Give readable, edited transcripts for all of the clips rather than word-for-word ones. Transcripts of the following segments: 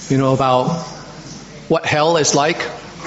about what hell is like,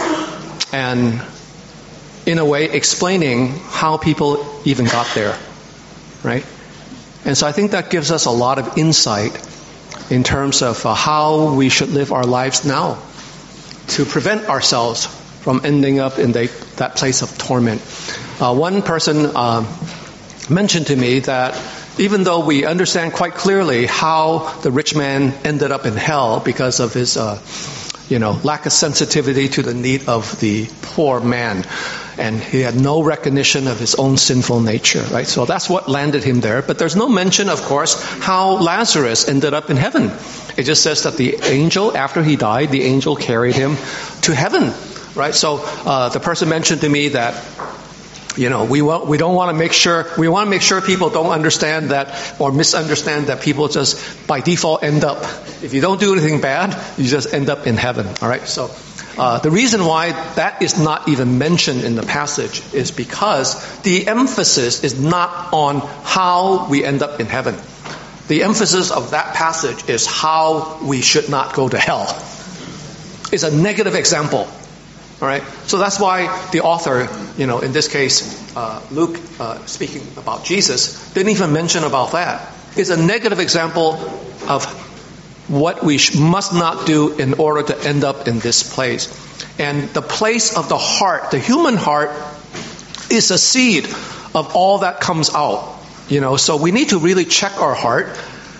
and in a way explaining how people even got there, right? And so I think that gives us a lot of insight in terms of how we should live our lives now to prevent ourselves from ending up in that place of torment. One person mentioned to me that even though we understand quite clearly how the rich man ended up in hell because of his lack of sensitivity to the need of the poor man, and he had no recognition of his own sinful nature, right? So that's what landed him there. But there's no mention, of course, how Lazarus ended up in heaven. It just says that the angel, after he died, the angel carried him to heaven, right? So the person mentioned to me that we want to make sure people don't understand that or misunderstand that people just by default end up, if you don't do anything bad, you just end up in heaven. All right. So the reason why that is not even mentioned in the passage is because the emphasis is not on how we end up in heaven. The emphasis of that passage is how we should not go to hell. It's a negative example. All right, so that's why the author, in this case, Luke, speaking about Jesus, didn't even mention about that. It's a negative example of what we must not do in order to end up in this place. And the place of the heart, the human heart, is a seed of all that comes out. So we need to really check our heart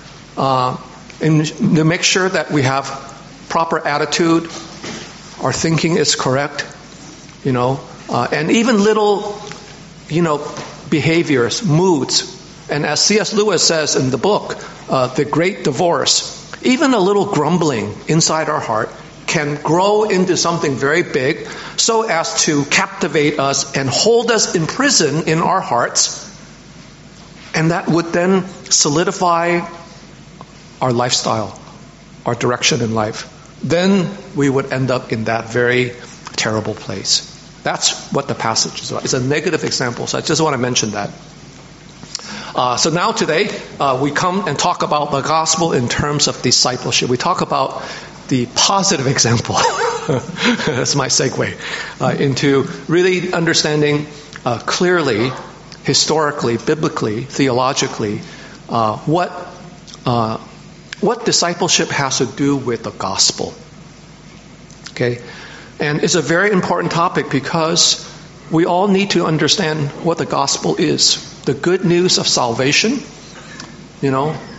and to make sure that we have proper attitude. Our thinking is correct, and even little, behaviors, moods. And as C.S. Lewis says in the book, The Great Divorce, even a little grumbling inside our heart can grow into something very big so as to captivate us and hold us in prison in our hearts. And that would then solidify our lifestyle, our direction in life. Then we would end up in that very terrible place. That's what the passage is about. It's a negative example, so I just want to mention that. So now today, we come and talk about the gospel in terms of discipleship. We talk about the positive example. That's my segue into really understanding clearly, historically, biblically, theologically, what discipleship has to do with the gospel. Okay? And it's a very important topic because we all need to understand what the gospel is. The good news of salvation. We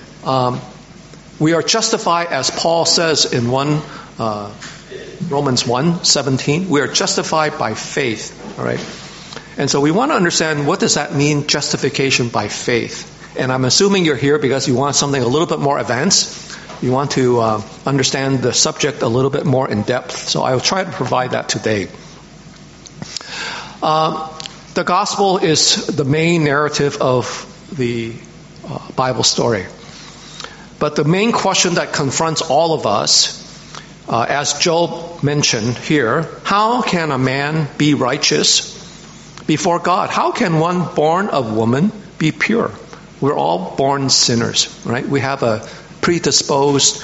are justified, as Paul says in Romans 1:17. We are justified by faith. All right? And so we want to understand, what does that mean, justification by faith? And I'm assuming you're here because you want something a little bit more advanced. You want to understand the subject a little bit more in depth. So I will try to provide that today. The gospel is the main narrative of the Bible story. But the main question that confronts all of us, as Job mentioned here, how can a man be righteous before God? How can one born of woman be pure? We're all born sinners, right? We have a predisposed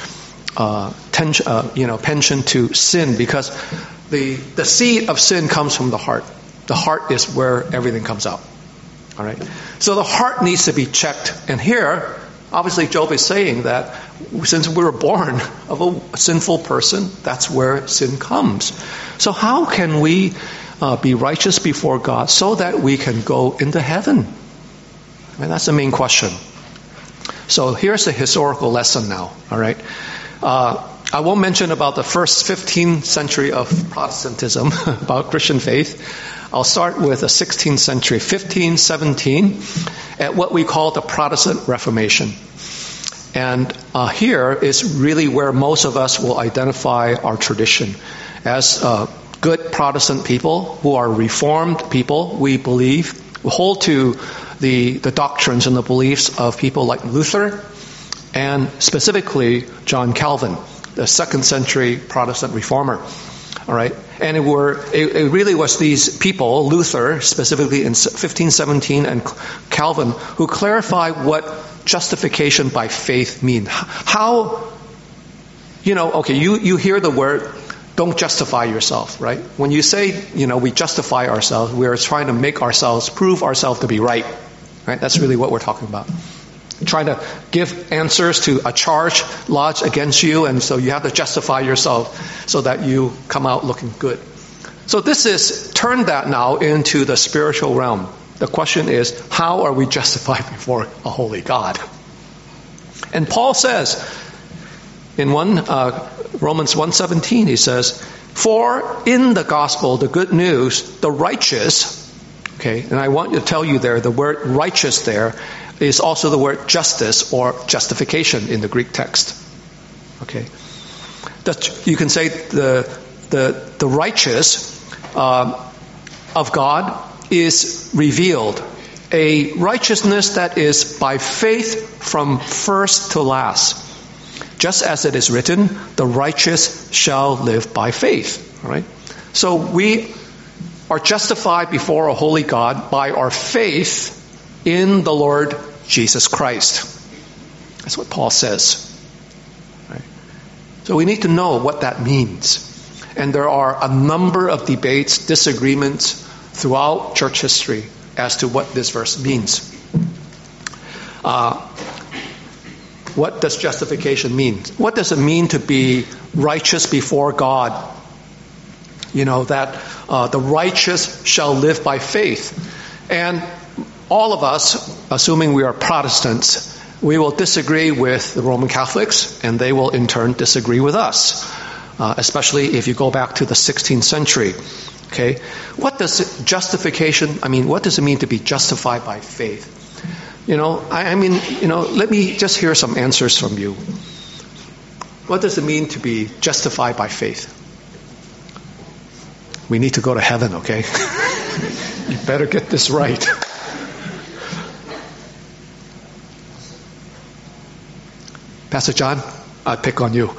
penchant to sin because the seed of sin comes from the heart. The heart is where everything comes out. All right. So the heart needs to be checked. And here, obviously, Job is saying that since we were born of a sinful person, that's where sin comes. So how can we be righteous before God so that we can go into heaven? I mean, that's the main question. So here's the historical lesson now, all right? I won't mention about the first 15th century of Protestantism, about Christian faith. I'll start with the 16th century, 1517, at what we call the Protestant Reformation. And here is really where most of us will identify our tradition. As good Protestant people who are Reformed people, we hold to the doctrines and the beliefs of people like Luther and specifically John Calvin, the 2nd century Protestant reformer. All right, and it really was these people, Luther specifically in 1517 and Calvin, who clarified what justification by faith means. How you hear the word, don't justify yourself, right? When you say, we justify ourselves, we're trying to make ourselves, prove ourselves to be right. Right? That's really what we're talking about. Trying to give answers to a charge lodged against you, and so you have to justify yourself so that you come out looking good. So turn that now into the spiritual realm. The question is, how are we justified before a holy God? And Paul says, in Romans 1:17, he says, for in the gospel, the good news, the righteous, okay, and I want to tell you there, the word righteous there is also the word justice or justification in the Greek text. Okay, you can say the righteous of God is revealed, a righteousness that is by faith from first to last. Just as it is written, the righteous shall live by faith. All right? So we are justified before a holy God by our faith in the Lord Jesus Christ. That's what Paul says. Right? So we need to know what that means. And there are a number of debates, disagreements throughout church history as to what this verse means. What does justification mean? What does it mean to be righteous before God? That the righteous shall live by faith. And all of us, assuming we are Protestants, we will disagree with the Roman Catholics, and they will in turn disagree with us, especially if you go back to the 16th century. Okay, what does what does it mean to be justified by faith? Let me just hear some answers from you. What does it mean to be justified by faith? We need to go to heaven, okay? You better get this right. Pastor John, I'll pick on you.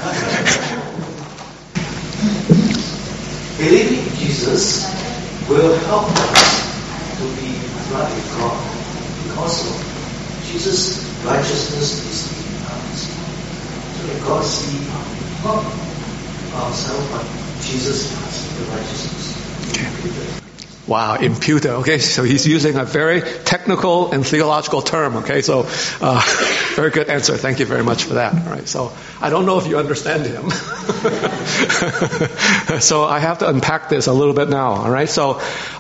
Believing in Jesus will help us to be right with God. Because of Jesus' righteousness is in us. So that God sees not ourselves, but Jesus has the righteousness. Okay. Wow, imputed. Okay, so he's using a very technical and theological term. Okay, so very good answer. Thank you very much for that. All right, so I don't know if you understand him. So I have to unpack this a little bit now. All right, so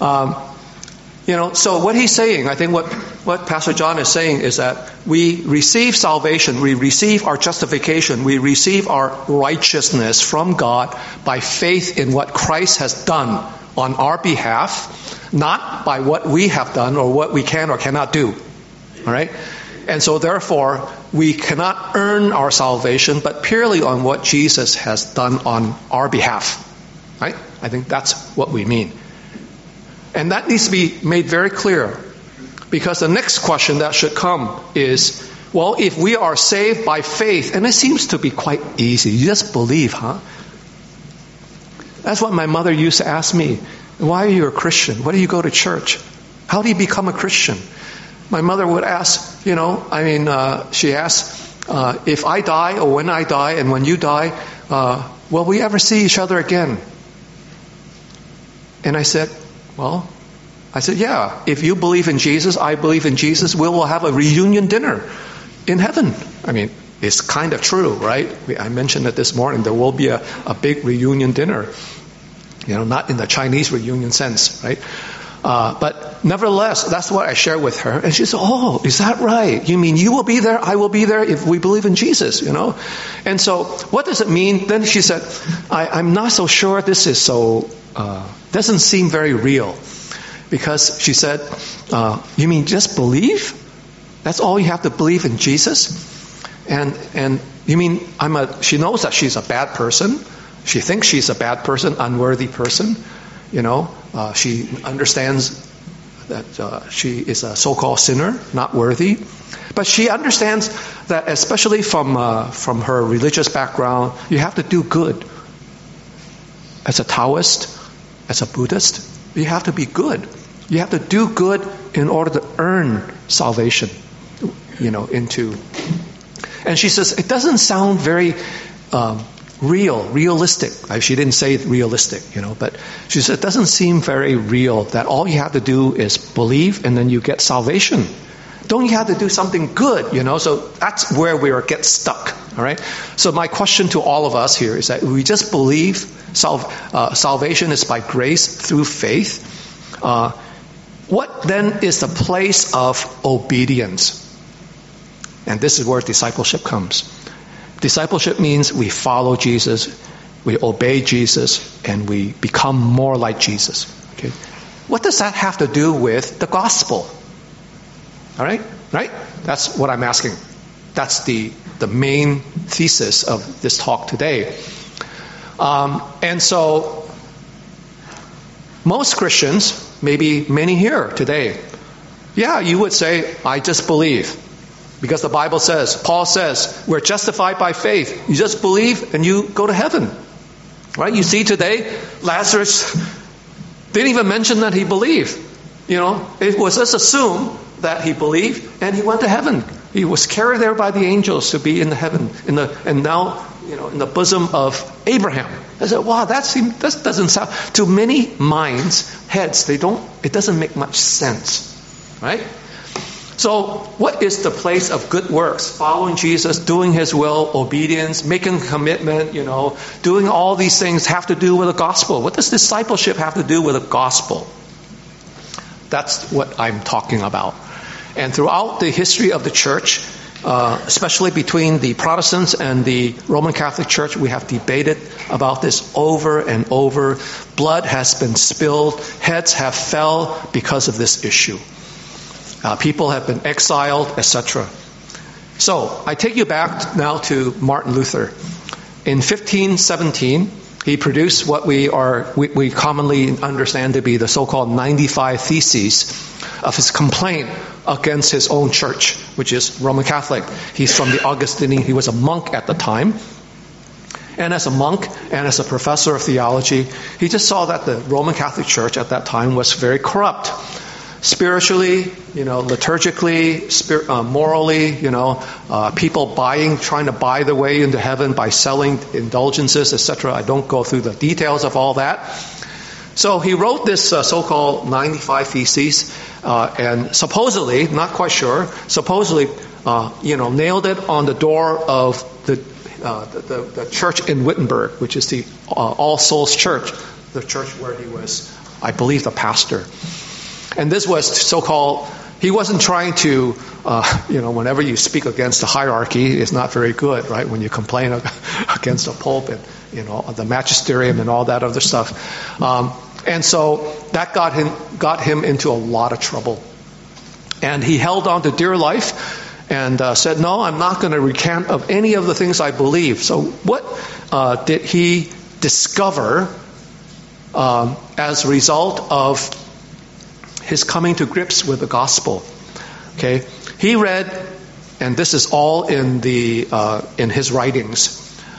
so what he's saying, I think what Pastor John is saying is that we receive salvation, we receive our justification, we receive our righteousness from God by faith in what Christ has done on our behalf, not by what we have done or what we can or cannot do. All right? And so therefore, we cannot earn our salvation, but purely on what Jesus has done on our behalf. Right? I think that's what we mean. And that needs to be made very clear, because the next question that should come is, well, if we are saved by faith, and it seems to be quite easy, you just believe, huh? That's what my mother used to ask me. Why are you a Christian? Why do you go to church? How do you become a Christian? My mother would ask, she asked, if I die or when I die and when you die, will we ever see each other again? And I said, yeah, if you believe in Jesus, I believe in Jesus, we will have a reunion dinner in heaven. I mean, it's kind of true, right? I mentioned it this morning. There will be a big reunion dinner. Not in the Chinese reunion sense, right? But nevertheless, that's what I shared with her. And she said, oh, is that right? You mean you will be there, I will be there if we believe in Jesus, And so what does it mean? Then she said, I'm not so sure this is doesn't seem very real. Because she said, you mean just believe? That's all you have to believe in Jesus? And you mean she knows that she's a bad person. She thinks she's a bad person, unworthy person. She understands that she is a so-called sinner, not worthy. But she understands that, especially from her religious background, you have to do good. As a Taoist, as a Buddhist, you have to be good. You have to do good in order to earn salvation, And she says, it doesn't sound very realistic. She didn't say realistic, but she said it doesn't seem very real that all you have to do is believe and then you get salvation. Don't you have to do something good, So that's where we get stuck, all right? So my question to all of us here is that we just believe salvation is by grace through faith. What then is the place of obedience? And this is where discipleship comes. Discipleship means we follow Jesus, we obey Jesus, and we become more like Jesus. Okay? What does that have to do with the gospel? All right? Right? That's what I'm asking. That's the main thesis of this talk today. And so, most Christians, maybe many here today, you would say, I just believe. Because the Bible says, Paul says, we're justified by faith. You just believe and you go to heaven. Right? You see today, Lazarus didn't even mention that he believed. It was just assumed that he believed and he went to heaven. He was carried there by the angels to be in the heaven, and now, in the bosom of Abraham. I said, wow, that doesn't sound, to many minds, heads, it doesn't make much sense. Right? So, what is the place of good works? Following Jesus, doing His will, obedience, making a commitment, doing all these things have to do with the gospel. What does discipleship have to do with the gospel? That's what I'm talking about. And throughout the history of the church, especially between the Protestants and the Roman Catholic Church, we have debated about this over and over. Blood has been spilled, heads have fell because of this issue. People have been exiled, etc. So, I take you back now to Martin Luther. In 1517, he produced what we commonly understand to be the so-called 95 Theses of his complaint against his own church, which is Roman Catholic. He's from the Augustinian. He was a monk at the time. And as a monk and as a professor of theology, he just saw that the Roman Catholic Church at that time was very corrupt. Spiritually, liturgically, morally, people trying to buy their way into heaven by selling indulgences, etc. I don't go through the details of all that. So he wrote this so-called 95 Theses, and supposedly, not quite sure, nailed it on the door of the church in Wittenberg, which is the All Souls Church, the church where he was, I believe, the pastor. And this was so-called, he wasn't trying to, whenever you speak against the hierarchy, it's not very good, right? When you complain against the Pope and, the magisterium and all that other stuff. And so that got him into a lot of trouble. And he held on to dear life and said, no, I'm not going to recant of any of the things I believe. So what did he discover as a result of his coming to grips with the gospel? Okay, he read, and this is all in his writings.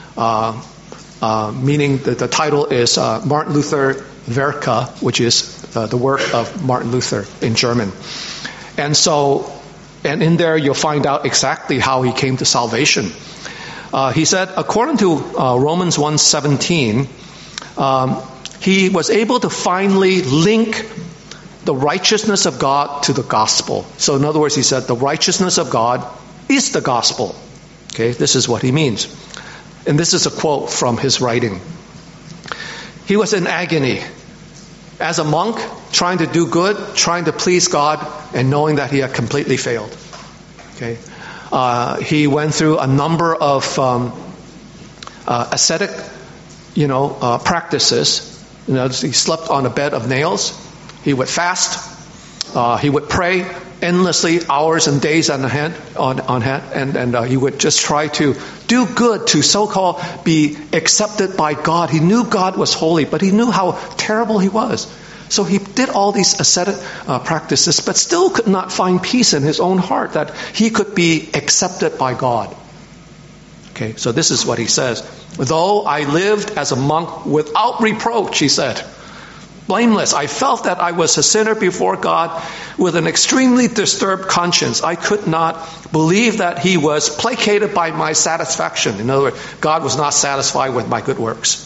Meaning the title is Martin Luther Werke, which is the work of Martin Luther in German. And in there you'll find out exactly how he came to salvation. He said, according to Romans 1:17, he was able to finally link the righteousness of God to the gospel. So in other words, he said, the righteousness of God is the gospel. Okay, this is what he means. And this is a quote from his writing. He was in agony. As a monk, trying to do good, trying to please God, and knowing that he had completely failed. Okay, he went through a number of ascetic, practices. He slept on a bed of nails. He would fast. He would pray endlessly, hours and days on hand, and he would just try to do good to so-called be accepted by God. He knew God was holy, but he knew how terrible he was. So he did all these ascetic practices, but still could not find peace in his own heart that he could be accepted by God. Okay, so this is what he says. Though I lived as a monk without reproach, he said. blameless. I felt that I was a sinner before God with an extremely disturbed conscience. I could not believe that he was placated by my satisfaction. In other words, God was not satisfied with my good works.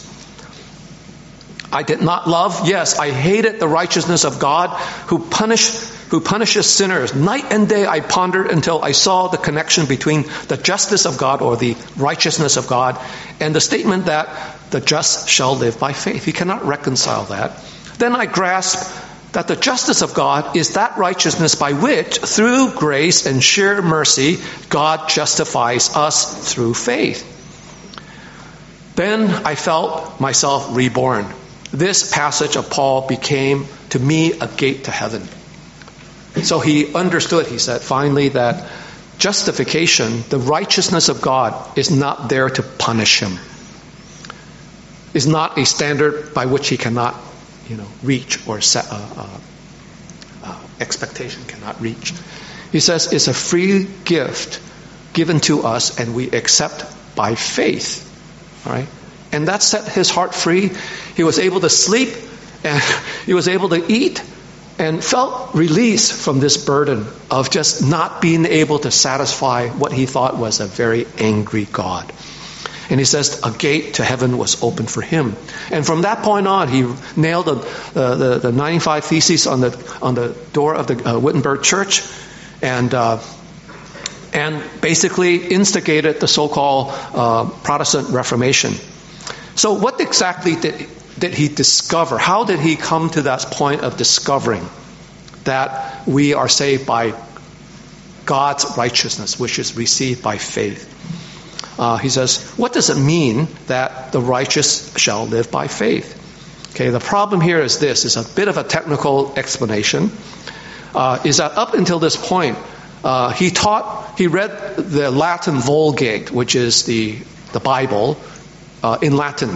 I did not love, yes, I hated the righteousness of God who punishes sinners. Night and day I pondered until I saw the connection between the justice of God, or the righteousness of God, and the statement that the just shall live by faith. He cannot reconcile that. Then I grasped that the justice of God is that righteousness by which, through grace and sheer mercy, God justifies us through faith. Then I felt myself reborn. This passage of Paul became, to me, a gate to heaven. So he understood, he said, finally, that justification, the righteousness of God, is not there to punish him. Is not a standard by which he cannot, reach, or set expectation cannot reach. He says it's a free gift given to us, and we accept by faith. All right? And that set his heart free. He was able to sleep, and he was able to eat, and felt release from this burden of just not being able to satisfy what he thought was a very angry God. And he says a gate to heaven was open for him. And from that point on, he nailed the 95 Theses on the door of the Wittenberg Church, and basically instigated the so-called Protestant Reformation. So what exactly did he discover? How did he come to that point of discovering that we are saved by God's righteousness, which is received by faith? He says, what does it mean that the righteous shall live by faith? Okay, the problem here is this. It's a bit of a technical explanation. Is that up until this point, he read the Latin Vulgate, which is the Bible, in Latin.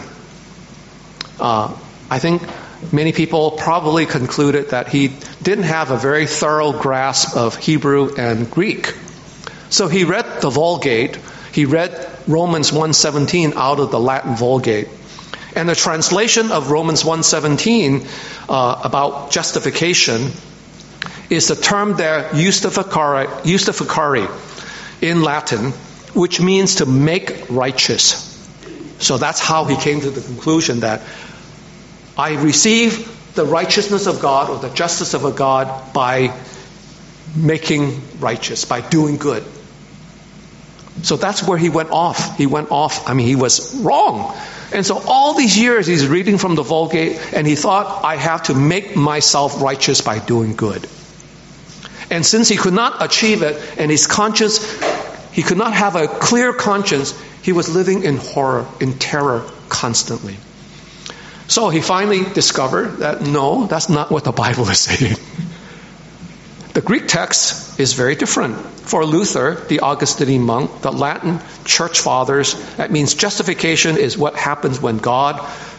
I think many people probably concluded that he didn't have a very thorough grasp of Hebrew and Greek. So he read the Vulgate. He read Romans 1:17 out of the Latin Vulgate. And the translation of Romans 1:17 about justification is the term there, justificare, in Latin, which means to make righteous. So that's how he came to the conclusion that I receive the righteousness of God, or the justice of a God, by making righteous, by doing good. So that's where he went off. He was wrong. And so all these years he's reading from the Vulgate, and he thought, I have to make myself righteous by doing good. And since he could not achieve it, and his conscience, he could not have a clear conscience, he was living in horror, in terror constantly. So he finally discovered that no, that's not what the Bible is saying. The Greek text is very different. For Luther, the Augustine monk, the Latin church fathers, that means justification is what happens when God,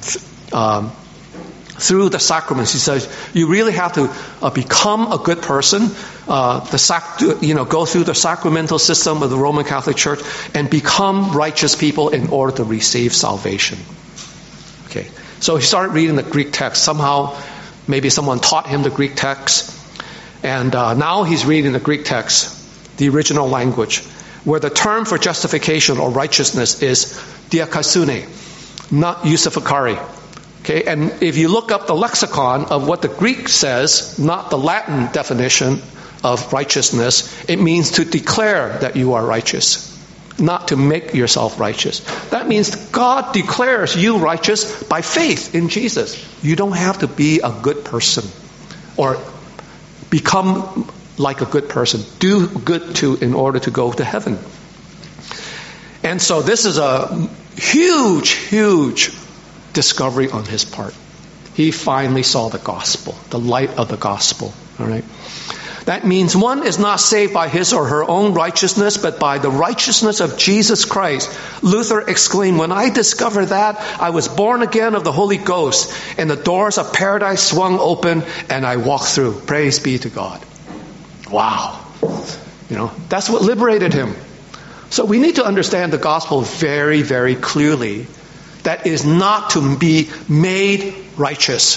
through the sacraments, he says, you really have to become a good person, go through the sacramental system of the Roman Catholic Church, and become righteous people in order to receive salvation. Okay, so he started reading the Greek text. Somehow, maybe someone taught him the Greek text. And now he's reading the Greek text, the original language, where the term for justification or righteousness is dikaiosune, not justificare. Okay, and if you look up the lexicon of what the Greek says, not the Latin definition of righteousness, it means to declare that you are righteous, not to make yourself righteous. That means God declares you righteous by faith in Jesus. You don't have to be a good person or become like a good person. Do good in order to go to heaven. And so this is a huge, huge discovery on his part. He finally saw the gospel, the light of the gospel. All right. That means one is not saved by his or her own righteousness, but by the righteousness of Jesus Christ. Luther exclaimed, when I discovered that, I was born again of the Holy Ghost, and the doors of paradise swung open, and I walked through. Praise be to God. Wow. That's what liberated him. So we need to understand the gospel very, very clearly. That is not to be made righteous.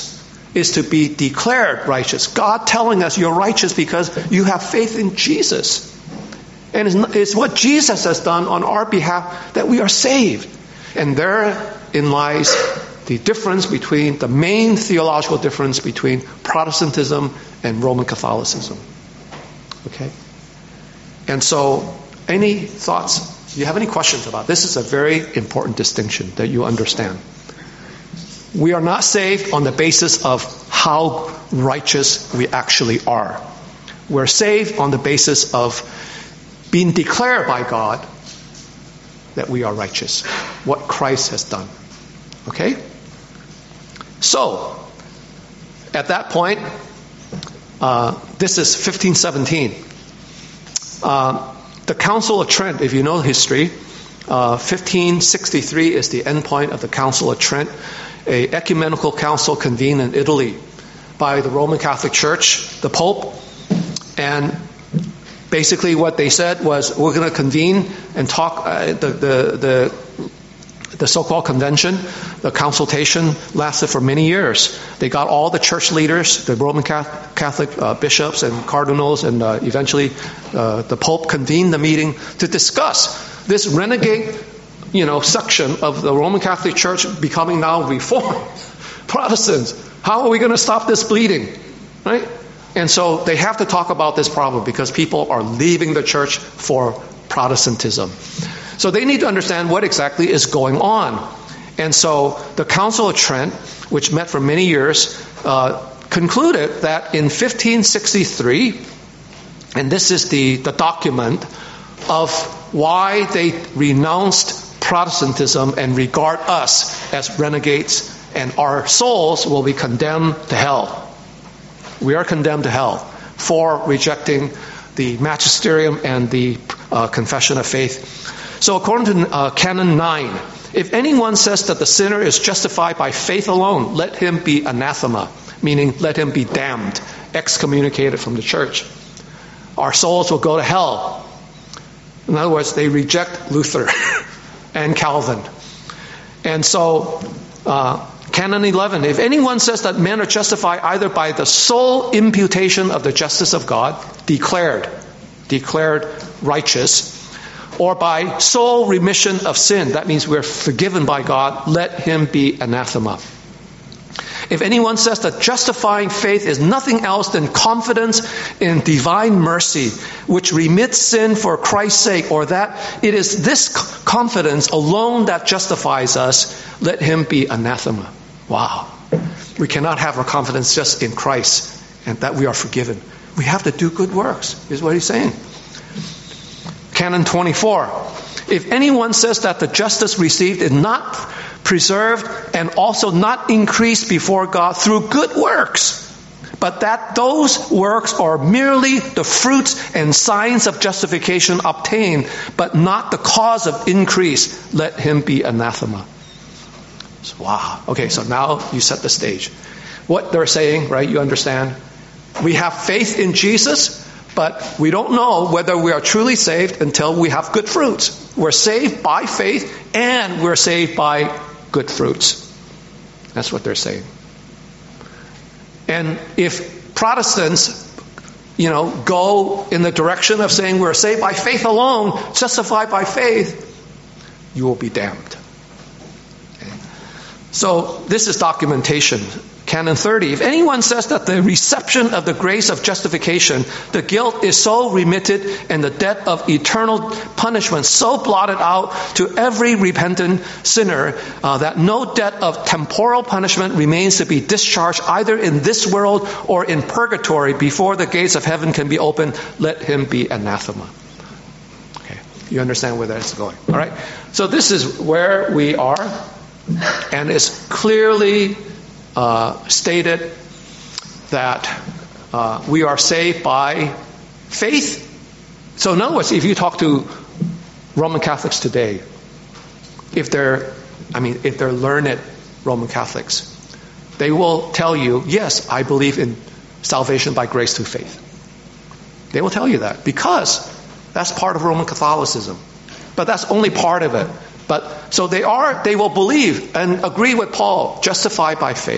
is to be declared righteous. God telling us you're righteous because you have faith in Jesus. And it's what Jesus has done on our behalf that we are saved. And therein lies the difference between, the main theological difference between Protestantism and Roman Catholicism. Okay? And so, any thoughts? Do you have any questions about this? This is a very important distinction that you understand. We are not saved on the basis of how righteous we actually are. We're saved on the basis of being declared by God that we are righteous. What Christ has done. Okay? So, at that point, this is 1517. The Council of Trent, if you know history, 1563 is the end point of the Council of Trent, an ecumenical council convened in Italy by the Roman Catholic Church, the Pope, and basically what they said was, we're going to convene and talk, the so-called convention, the consultation lasted for many years. They got all the church leaders, the Roman Catholic bishops and cardinals, and eventually the Pope convened the meeting to discuss this renegade, section of the Roman Catholic Church becoming now Reformed Protestants. How are we going to stop this bleeding? Right? And so they have to talk about this problem because people are leaving the church for Protestantism. So they need to understand what exactly is going on. And so the Council of Trent, which met for many years, concluded that in 1563, and this is the document of why they renounced Protestantism and regard us as renegades, and our souls will be condemned to hell. We are condemned to hell for rejecting the magisterium and the confession of faith. So according to Canon 9, if anyone says that the sinner is justified by faith alone, let him be anathema, meaning let him be damned, excommunicated from the church. Our souls will go to hell. In other words, they reject Luther and Calvin. And so, Canon 11, if anyone says that men are justified either by the sole imputation of the justice of God, declared righteous, or by sole remission of sin, that means we're forgiven by God, let him be anathema. If anyone says that justifying faith is nothing else than confidence in divine mercy, which remits sin for Christ's sake, or that it is this confidence alone that justifies us, let him be anathema. Wow. We cannot have our confidence just in Christ and that we are forgiven. We have to do good works, is what he's saying. Canon 24. If anyone says that the justice received is not preserved and also not increased before God through good works, but that those works are merely the fruits and signs of justification obtained, but not the cause of increase, let him be anathema. So, wow. Okay, so now you set the stage. What they're saying, right, you understand? We have faith in Jesus, but we don't know whether we are truly saved until we have good fruits. We're saved by faith and we're saved by good fruits. That's what they're saying. And if Protestants, go in the direction of saying we're saved by faith alone, justified by faith, you will be damned. Okay. So this is documentation. Canon 30. If anyone says that the reception of the grace of justification, the guilt is so remitted and the debt of eternal punishment so blotted out to every repentant sinner that no debt of temporal punishment remains to be discharged either in this world or in purgatory before the gates of heaven can be opened, let him be anathema. Okay, you understand where that's going. All right. So this is where we are, and it's clearly stated that we are saved by faith. So in other words, if you talk to Roman Catholics today, if they're learned Roman Catholics, they will tell you, yes, I believe in salvation by grace through faith. They will tell you that because that's part of Roman Catholicism. But that's only part of it. But so they will believe and agree with Paul, justified by faith.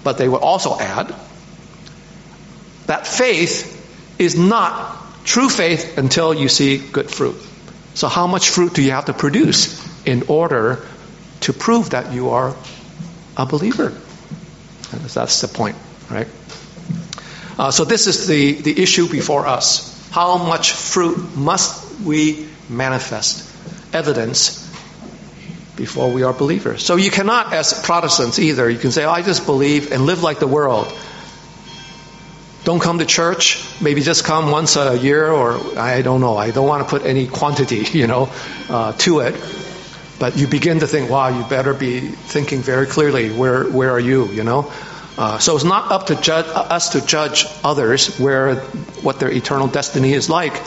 but they would also add that faith is not true faith until you see good fruit. So how much fruit do you have to produce in order to prove that you are a believer? And that's the point, right? So this is the issue before us. How much fruit must we manifest, evidence, before we are believers? So you cannot, as Protestants either, you can say, I just believe and live like the world. Don't come to church, maybe just come once a year, or I don't know. I don't want to put any quantity, to it. But you begin to think, wow, you better be thinking very clearly, where are you, So it's not up to us to judge others what their eternal destiny is like.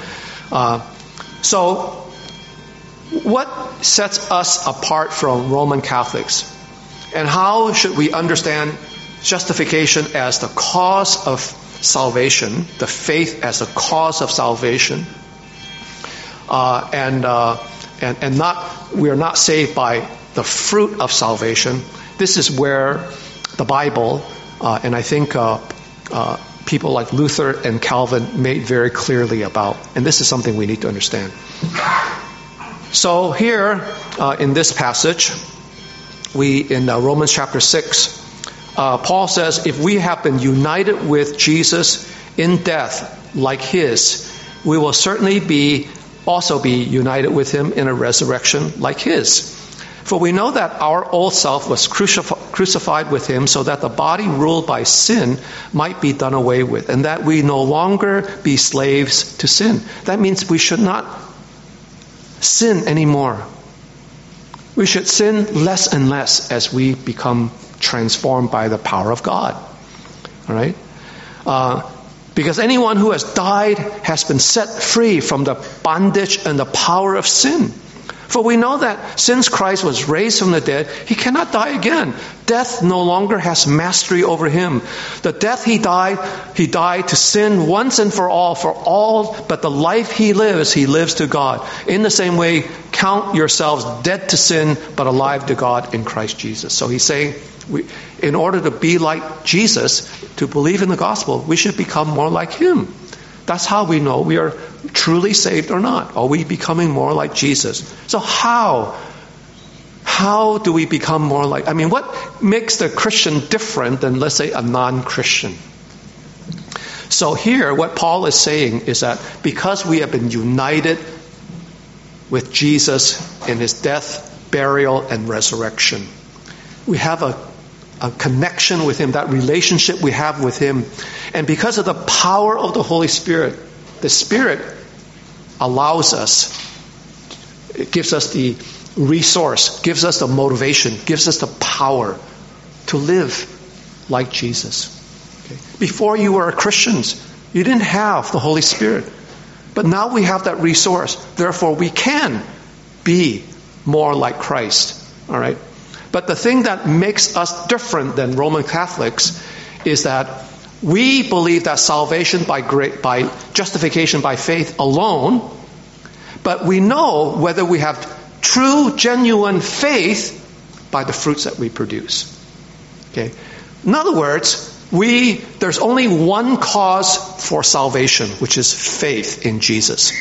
So what sets us apart from Roman Catholics? And how should we understand justification as the cause of salvation, the faith as the cause of salvation, and we are not saved by the fruit of salvation? This is where the Bible, and I think people like Luther and Calvin made very clearly about, and this is something we need to understand. So here in this passage, in Romans chapter 6, Paul says, if we have been united with Jesus in death like his, we will certainly also be united with him in a resurrection like his. For we know that our old self was crucified with him so that the body ruled by sin might be done away with, and that we no longer be slaves to sin. That means we should not sin anymore. We should sin less and less as we become transformed by the power of God. All right? Because anyone who has died has been set free from the bondage and the power of sin. For we know that since Christ was raised from the dead, he cannot die again. Death no longer has mastery over him. The death he died to sin once and for all, but the life he lives to God. In the same way, count yourselves dead to sin, but alive to God in Christ Jesus. So he's saying, in order to be like Jesus, to believe in the gospel, we should become more like him. That's how we know we are truly saved or not. Are we becoming more like Jesus? So how do we become more like... what makes the Christian different than, let's say, a non-Christian? So here, what Paul is saying is that because we have been united with Jesus in his death, burial, and resurrection, we have a connection with him, that relationship we have with him. And because of the power of the Holy Spirit, the Spirit allows us, it gives us the resource, gives us the motivation, gives us the power to live like Jesus. Okay? Before you were Christians, you didn't have the Holy Spirit. But now we have that resource. Therefore, we can be more like Christ. All right? But the thing that makes us different than Roman Catholics is that we believe that salvation by justification by faith alone, but we know whether we have true, genuine faith by the fruits that we produce. Okay? In other words, there's only one cause for salvation, which is faith in Jesus.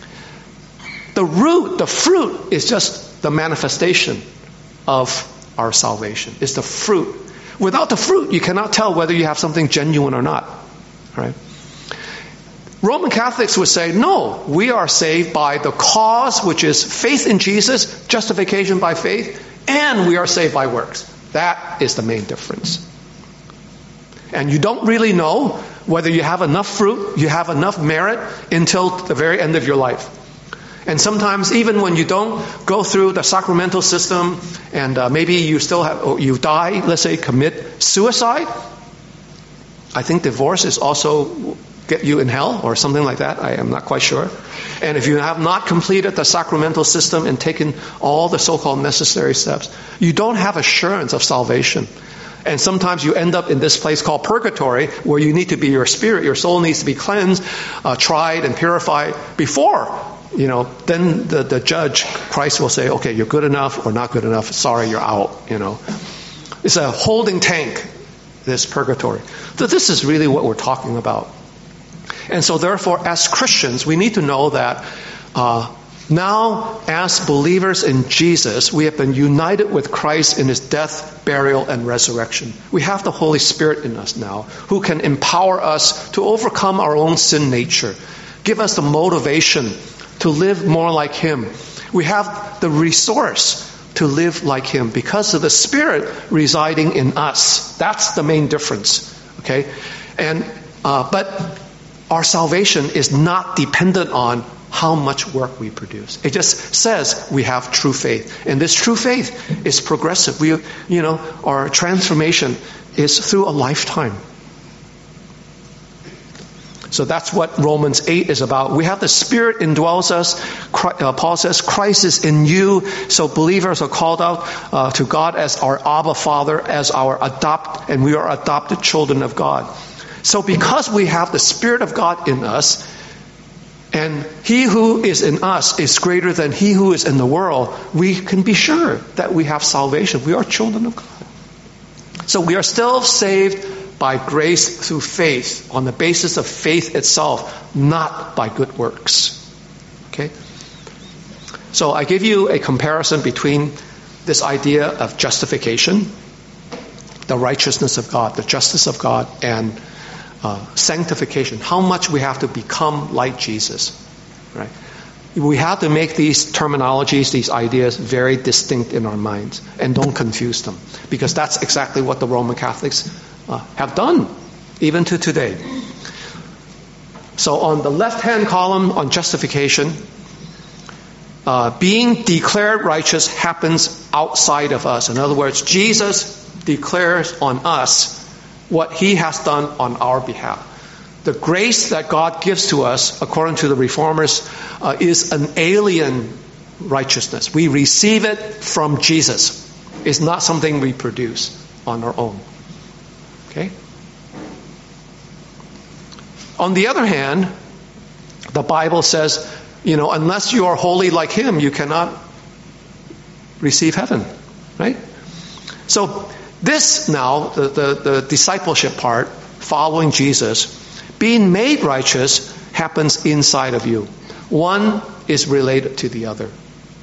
The fruit is just the manifestation of our salvation. It's the fruit. Without the fruit, you cannot tell whether you have something genuine or not. Right? Roman Catholics would say, no, we are saved by the cause, which is faith in Jesus, justification by faith, and we are saved by works. That is the main difference. And you don't really know whether you have enough fruit, you have enough merit until the very end of your life. And sometimes even when you don't go through the sacramental system and maybe you die, let's say commit suicide, I think divorce is also get you in hell or something like that. I am not quite sure. And if you have not completed the sacramental system and taken all the so-called necessary steps, you don't have assurance of salvation. And sometimes you end up in this place called purgatory, where you need to be your spirit, your soul needs to be cleansed, tried and purified before. Then the judge, Christ, will say, okay, you're good enough or not good enough. Sorry, you're out. It's a holding tank this purgatory. So this is really what we're talking about. And so therefore, as Christians, we need to know that now, as believers in Jesus, we have been united with Christ in his death, burial, and resurrection. We have the Holy Spirit in us now, who can empower us to overcome our own sin nature, give us the motivation to live more like him. We have the resource to live like him because of the Spirit residing in us. That's the main difference. Okay? But our salvation is not dependent on how much work we produce. It just says we have true faith. And this true faith is progressive. Our transformation is through a lifetime. So that's what Romans 8 is about. We have the Spirit indwells us. Paul says, Christ is in you. So believers are called out to God as our Abba Father, as and we are adopted children of God. So because we have the Spirit of God in us, and he who is in us is greater than he who is in the world, we can be sure that we have salvation. We are children of God. So we are still saved by grace through faith, on the basis of faith itself, not by good works. Okay? So I give you a comparison between this idea of justification, the righteousness of God, the justice of God, and sanctification, how much we have to become like Jesus, right? We have to make these terminologies, these ideas, very distinct in our minds, and don't confuse them, because that's exactly what the Roman Catholics have done, even to today. So on the left-hand column on justification, being declared righteous happens outside of us. In other words, Jesus declares on us what he has done on our behalf. The grace that God gives to us, according to the Reformers, is an alien righteousness. We receive it from Jesus. It's not something we produce on our own. Okay? On the other hand, the Bible says, unless you are holy like him, you cannot receive heaven. Right? So this now, the discipleship part, following Jesus, being made righteous happens inside of you. One is related to the other.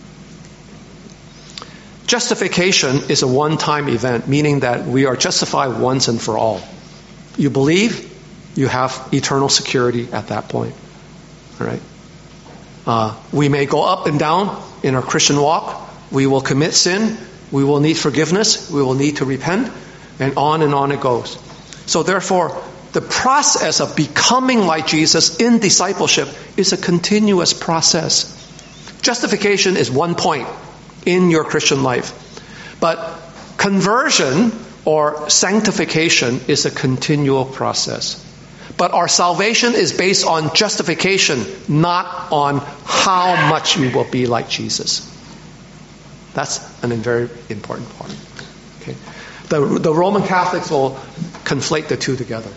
Justification is a one-time event, meaning that we are justified once and for all. You believe, you have eternal security at that point. All right? We may go up and down in our Christian walk. We will commit sin. We will need forgiveness. We will need to repent. And on it goes. So therefore, the process of becoming like Jesus in discipleship is a continuous process. Justification is one point in your Christian life. But conversion or sanctification is a continual process. But our salvation is based on justification, not on how much we will be like Jesus. That's a very important part. Okay. The Roman Catholics will conflate the two together.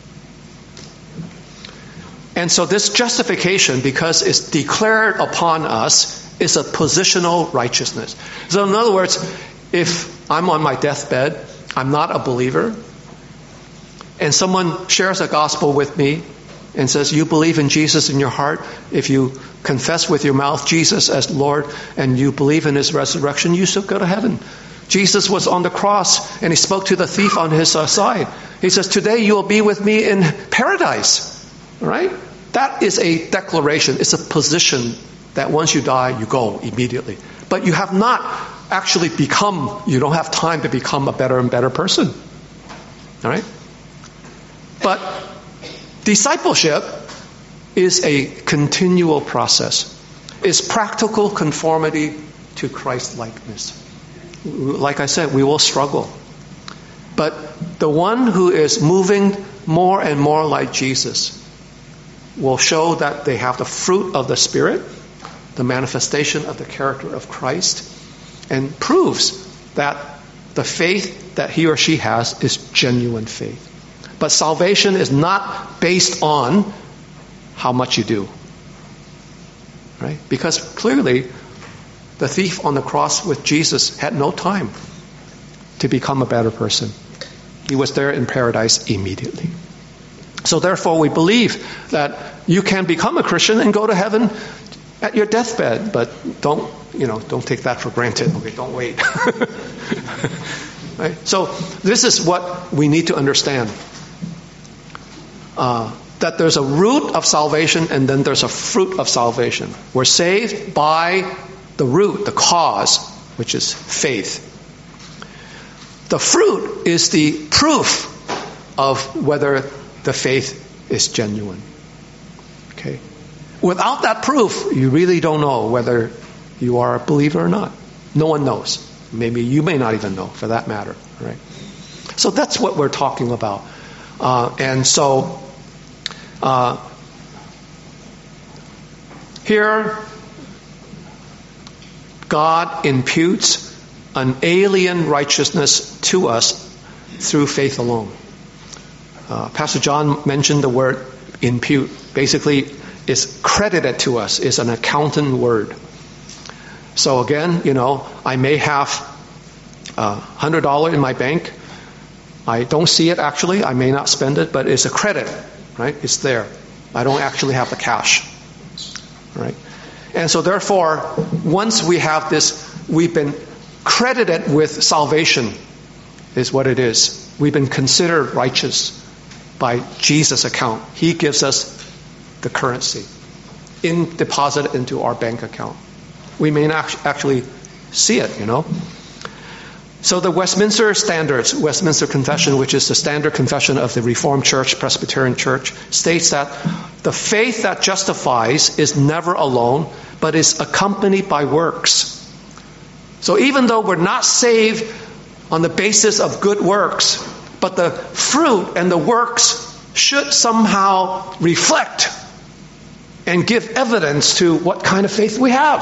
And so this justification, because it's declared upon us, is a positional righteousness. So in other words, if I'm on my deathbed, I'm not a believer, and someone shares a gospel with me and says, you believe in Jesus in your heart, if you confess with your mouth Jesus as Lord and you believe in his resurrection, you shall go to heaven. Jesus was on the cross and he spoke to the thief on his side. He says, today you will be with me in paradise. Right? That is a declaration. It's a position that once you die, you go immediately. But you have not actually you don't have time to become a better and better person. All right? But discipleship is a continual process. It's practical conformity to Christ-likeness. Like I said, we will struggle. But the one who is moving more and more like Jesus will show that they have the fruit of the Spirit, the manifestation of the character of Christ, and proves that the faith that he or she has is genuine faith. But salvation is not based on how much you do. Right? Because clearly, the thief on the cross with Jesus had no time to become a better person. He was there in paradise immediately. So therefore, we believe that you can become a Christian and go to heaven at your deathbed, but don't take that for granted. Okay, don't wait. Right? So this is what we need to understand. That there's a root of salvation and then there's a fruit of salvation. We're saved by the root, the cause, which is faith. The fruit is the proof of whether the faith is genuine. Okay? Without that proof, you really don't know whether you are a believer or not. No one knows. Maybe you may not even know, for that matter. Right? So that's what we're talking about. Here, God imputes an alien righteousness to us through faith alone. Pastor John mentioned the word impute. Basically, is credited to us, is an accountant word. So again, I may have $100 in my bank. I don't see it actually. I may not spend it, but it's a credit, right? It's there. I don't actually have the cash, right? And so therefore, once we have this, we've been credited with salvation, is what it is. We've been considered righteous by Jesus' account. He gives us the currency deposited into our bank account. We may not actually see it, So the Westminster Standards, Westminster Confession, which is the standard confession of the Reformed Church, Presbyterian Church, states that the faith that justifies is never alone, but is accompanied by works. So even though we're not saved on the basis of good works, but the fruit and the works should somehow reflect and give evidence to what kind of faith we have.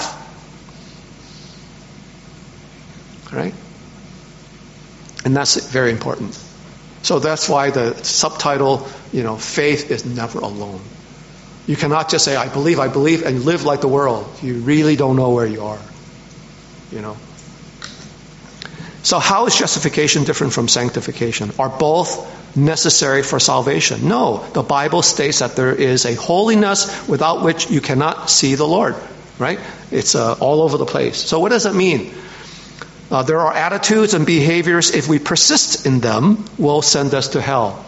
All right? And that's very important. So that's why the subtitle, faith is never alone. You cannot just say, I believe, and live like the world. You really don't know where you are. So how is justification different from sanctification? Are both necessary for salvation? No. The Bible states that there is a holiness without which you cannot see the Lord. Right? It's all over the place. So what does it mean? There are attitudes and behaviors, if we persist in them, will send us to hell.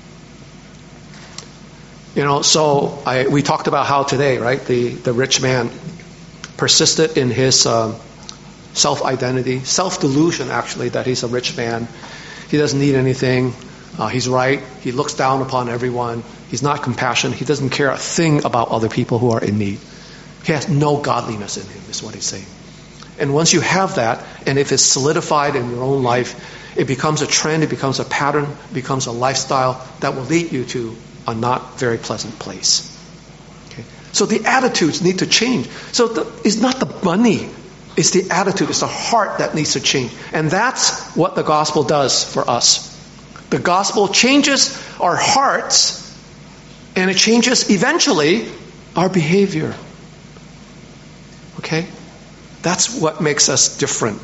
We talked about how today, right, the rich man persisted in his self-identity, self-delusion actually, that he's a rich man. He doesn't need anything. He's right. He looks down upon everyone. He's not compassionate. He doesn't care a thing about other people who are in need. He has no godliness in him, is what he's saying. And once you have that, and if it's solidified in your own life, it becomes a trend, it becomes a pattern, it becomes a lifestyle that will lead you to a not very pleasant place. Okay? So the attitudes need to change. So it's not the money, it's the attitude, it's the heart that needs to change. And that's what the gospel does for us. The gospel changes our hearts, and it changes eventually our behavior. Okay? That's what makes us different.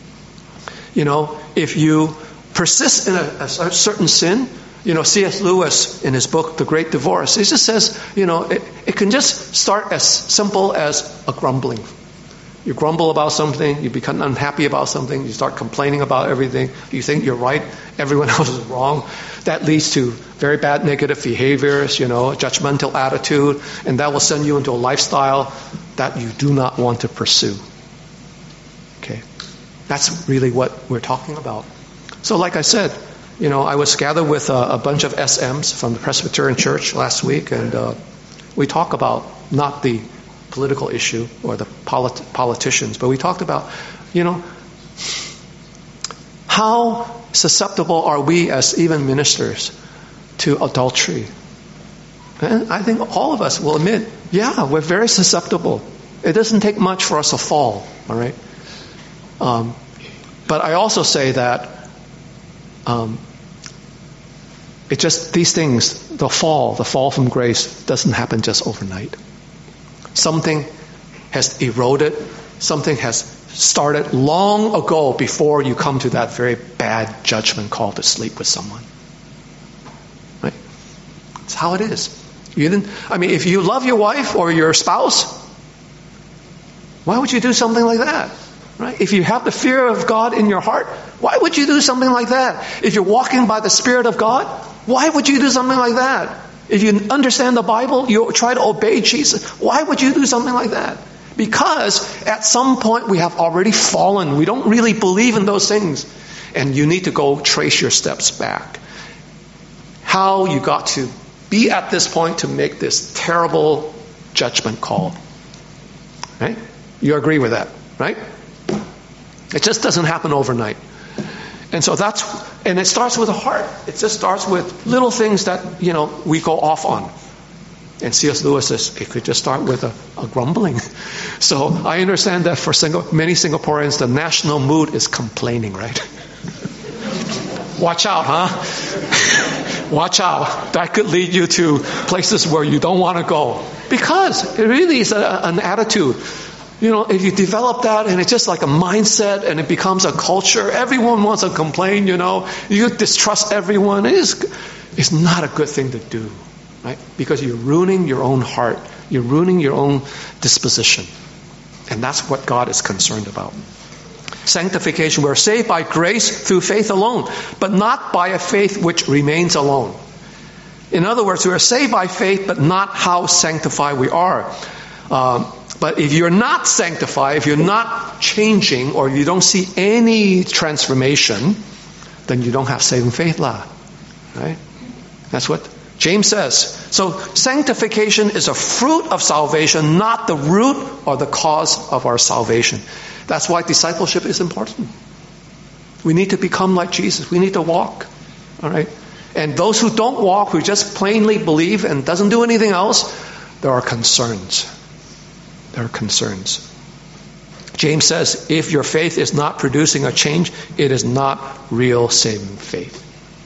If you persist in a certain sin, C.S. Lewis in his book, The Great Divorce, he just says, it can just start as simple as a grumbling. You grumble about something, you become unhappy about something, you start complaining about everything, you think you're right, everyone else is wrong. That leads to very bad negative behaviors, a judgmental attitude, and that will send you into a lifestyle that you do not want to pursue. Okay, that's really what we're talking about. So like I said, I was gathered with a bunch of SMs from the Presbyterian Church last week, and we talk about not the political issue or the politicians, but we talked about, how susceptible are we as even ministers to adultery? And I think all of us will admit, we're very susceptible. It doesn't take much for us to fall, all right? But I also say that these things, the fall from grace doesn't happen just overnight. Something has eroded, something has started long ago before you come to that very bad judgment call to sleep with someone. Right? That's how it is. If you love your wife or your spouse, why would you do something like that? Right? If you have the fear of God in your heart, why would you do something like that? If you're walking by the Spirit of God, why would you do something like that? If you understand the Bible, you try to obey Jesus, why would you do something like that? Because at some point we have already fallen. We don't really believe in those things. And you need to go trace your steps back. How you got to be at this point to make this terrible judgment call. Right? You agree with that, right? It just doesn't happen overnight. And so and it starts with the heart. It just starts with little things that, we go off on. And C.S. Lewis says it could just start with a grumbling. So I understand that for many Singaporeans, the national mood is complaining, right? Watch out, huh? Watch out. That could lead you to places where you don't want to go. Because it really is an attitude. If you develop that and it's just like a mindset and it becomes a culture, everyone wants to complain, you distrust everyone. It's not a good thing to do, right? Because you're ruining your own heart. You're ruining your own disposition. And that's what God is concerned about. Sanctification, we're saved by grace through faith alone, but not by a faith which remains alone. In other words, we are saved by faith, but not how sanctified we are. But if you're not sanctified, if you're not changing, or you don't see any transformation, then you don't have saving faith, right? That's what James says. So sanctification is a fruit of salvation, not the root or the cause of our salvation. That's why discipleship is important. We need to become like Jesus. We need to walk. All right? And those who don't walk, who just plainly believe and doesn't do anything else, there are concerns. There are concerns. James says, if your faith is not producing a change, it is not real saving faith.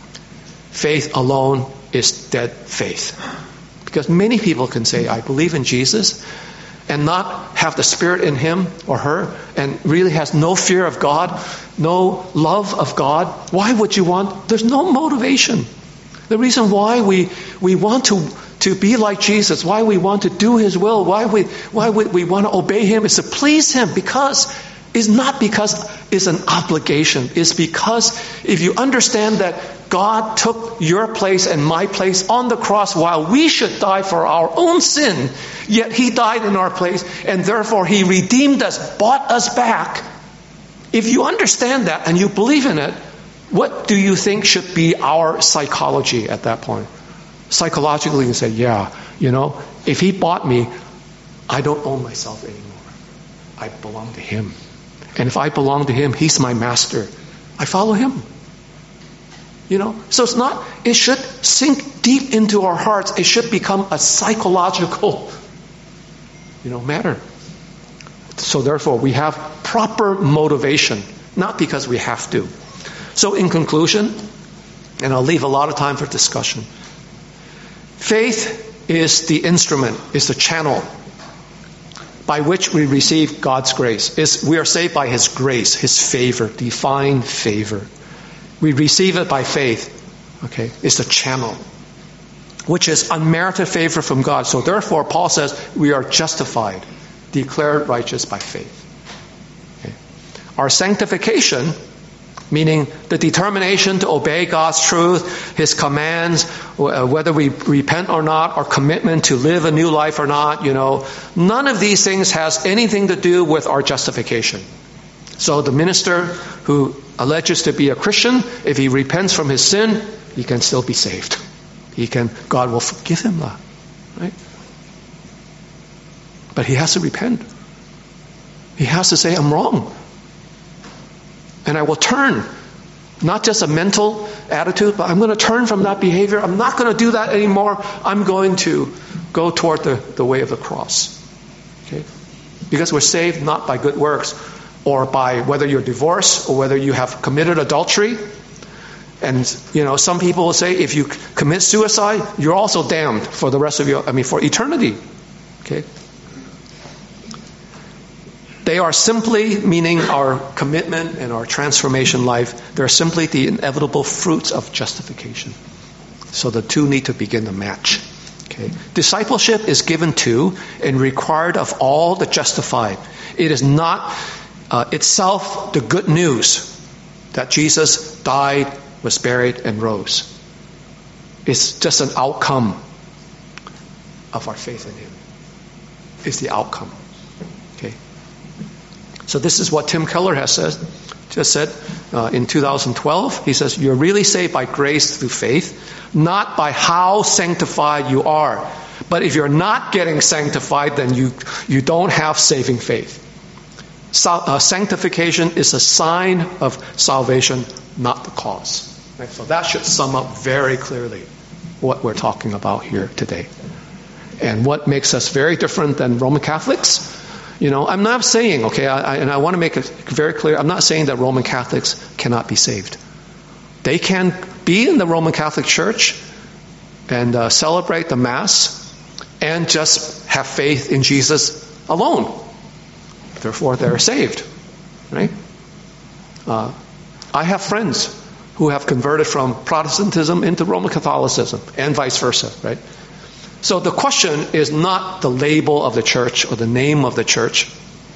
Faith alone is dead faith. Because many people can say, I believe in Jesus, and not have the Spirit in him or her, and really has no fear of God, no love of God. Why would you want? There's no motivation. The reason why we want to be like Jesus, why we want to do his will, why we want to obey him is to please him, because it's not because it's an obligation. It's because if you understand that God took your place and my place on the cross while we should die for our own sin, yet he died in our place, and therefore he redeemed us, bought us back. If you understand that and you believe in it, what do you think should be our psychology at that point? Psychologically, you say, if he bought me, I don't own myself anymore. I belong to him. And if I belong to him, he's my master. I follow him. So it should sink deep into our hearts. It should become a psychological, matter. So therefore, we have proper motivation, not because we have to. So in conclusion, and I'll leave a lot of time for discussion, faith is the instrument, is the channel by which we receive God's grace. We are saved by his grace, his favor, divine favor. We receive it by faith. Okay, it's the channel, which is unmerited favor from God. So therefore, Paul says we are justified, declared righteous by faith. Okay. Our sanctification, meaning the determination to obey God's truth, his commands, whether we repent or not, our commitment to live a new life or not, none of these things has anything to do with our justification. So the minister who alleges to be a Christian, if he repents from his sin, he can still be saved. God will forgive him, right? But he has to repent. He has to say, I'm wrong. And I will turn. Not just a mental attitude, but I'm going to turn from that behavior. I'm not going to do that anymore. I'm going to go toward the way of the cross. Okay? Because we're saved not by good works, or by whether you're divorced or whether you have committed adultery. And, some people will say if you commit suicide, you're also damned for the rest of for eternity. Okay? They are simply, meaning our commitment and our transformation life, they're simply the inevitable fruits of justification. So the two need to begin to match. Okay. Discipleship is given to and required of all the justified. It is not itself the good news that Jesus died, was buried, and rose. It's just an outcome of our faith in Him. It's the outcome. Okay. So this is what Tim Keller has just said in 2012. He says, you're really saved by grace through faith, not by how sanctified you are. But if you're not getting sanctified, then you don't have saving faith. Sanctification is a sign of salvation, not the cause. Right? So that should sum up very clearly what we're talking about here today. And what makes us very different than Roman Catholics. I'm not saying, and I want to make it very clear, I'm not saying that Roman Catholics cannot be saved. They can be in the Roman Catholic Church and celebrate the Mass and just have faith in Jesus alone. Therefore, they're saved. Right? I have friends who have converted from Protestantism into Roman Catholicism and vice versa. Right? So the question is not the label of the church or the name of the church.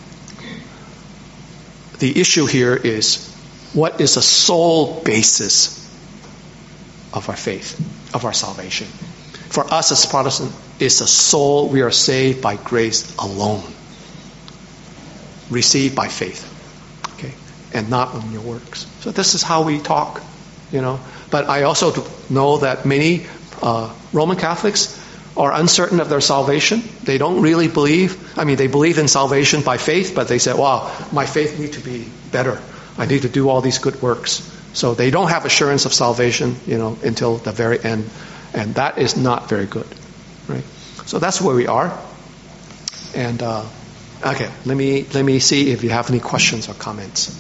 The issue here is, what is the sole basis of our faith, of our salvation? For us as Protestants, it's the sole. We are saved by grace alone. Received by faith. Okay? And not on your works. So this is how we talk. But I also know that many Roman Catholics are uncertain of their salvation. They don't really believe. They believe in salvation by faith, but they say, wow, my faith needs to be better. I need to do all these good works. So they don't have assurance of salvation, until the very end. And that is not very good. Right? So that's where we are. And, okay, let me see if you have any questions or comments.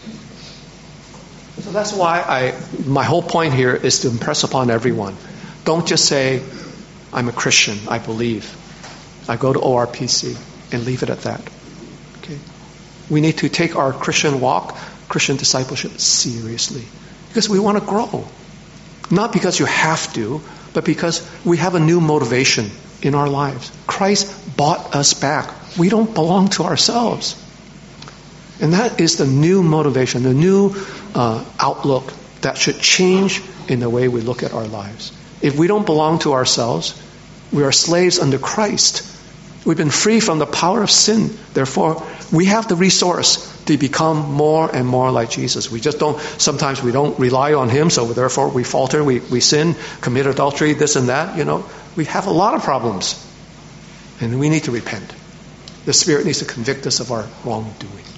So that's why my whole point here is to impress upon everyone. Don't just say, I'm a Christian, I believe. I go to ORPC, and leave it at that. Okay? We need to take our Christian walk, Christian discipleship seriously. Because we want to grow. Not because you have to, but because we have a new motivation in our lives. Christ bought us back. We don't belong to ourselves. And that is the new motivation, the new outlook that should change in the way we look at our lives. If we don't belong to ourselves, we are slaves under Christ. We've been free from the power of sin. Therefore, we have the resource to become more and more like Jesus. Sometimes we don't rely on Him, so therefore we falter, we sin, commit adultery, this and that, We have a lot of problems. And we need to repent. The Spirit needs to convict us of our wrongdoing.